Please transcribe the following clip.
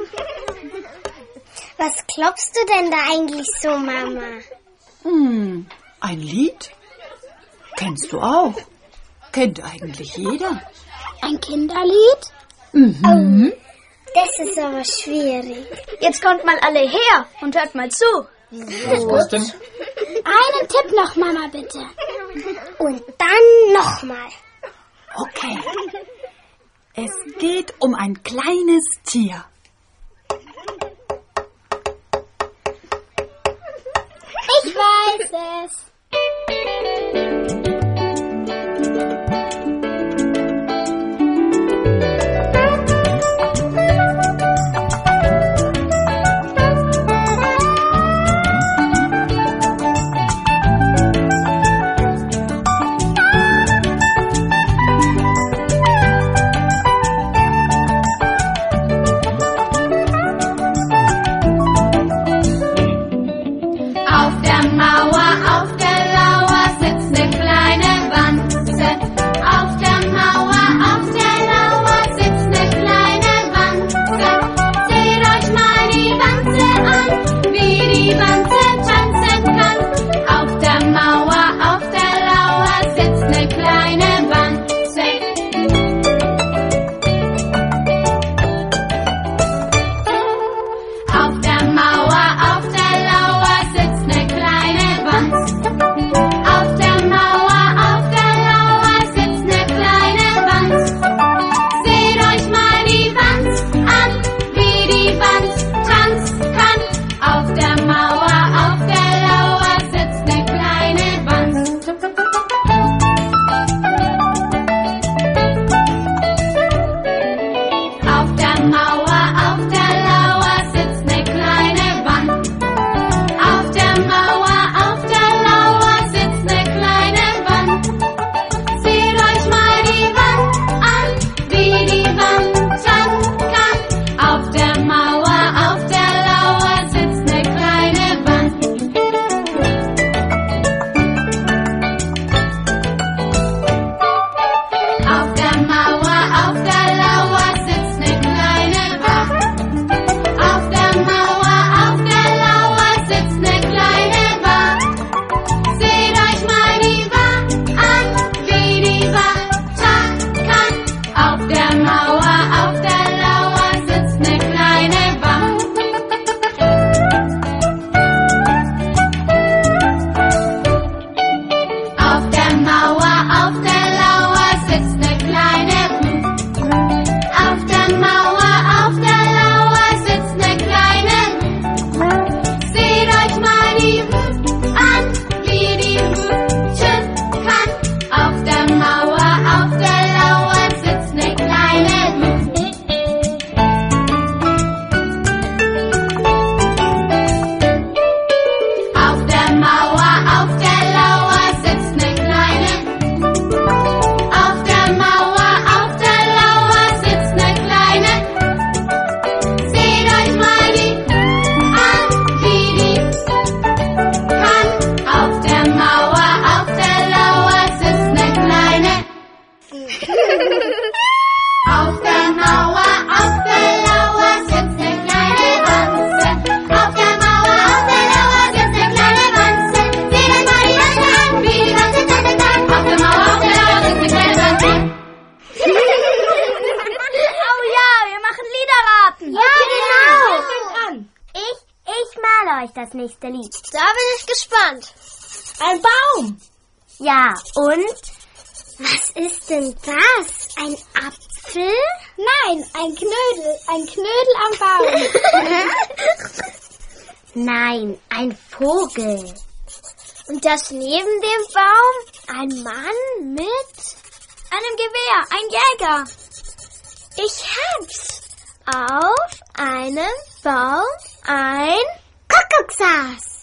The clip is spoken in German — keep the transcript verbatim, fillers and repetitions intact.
Was klopfst du denn da eigentlich so, Mama? Hm, ein Lied? Kennst du auch? Kennt eigentlich jeder. Ein Kinderlied? Mhm. Oh, das ist aber schwierig. Jetzt kommt mal alle her und hört mal zu. Was denn? Einen Tipp noch, Mama, bitte. Und dann nochmal. Okay. Es geht um ein kleines Tier. Ich weiß es. Das nächste Lied. Da bin ich gespannt. Ein Baum. Ja, und? Was ist denn das? Ein Apfel? Nein, ein Knödel. Ein Knödel am Baum. Nein, ein Vogel. Und das neben dem Baum? Ein Mann mit einem Gewehr. Ein Jäger. Ich hab's. Auf einem Baum ein Kuckuck saß.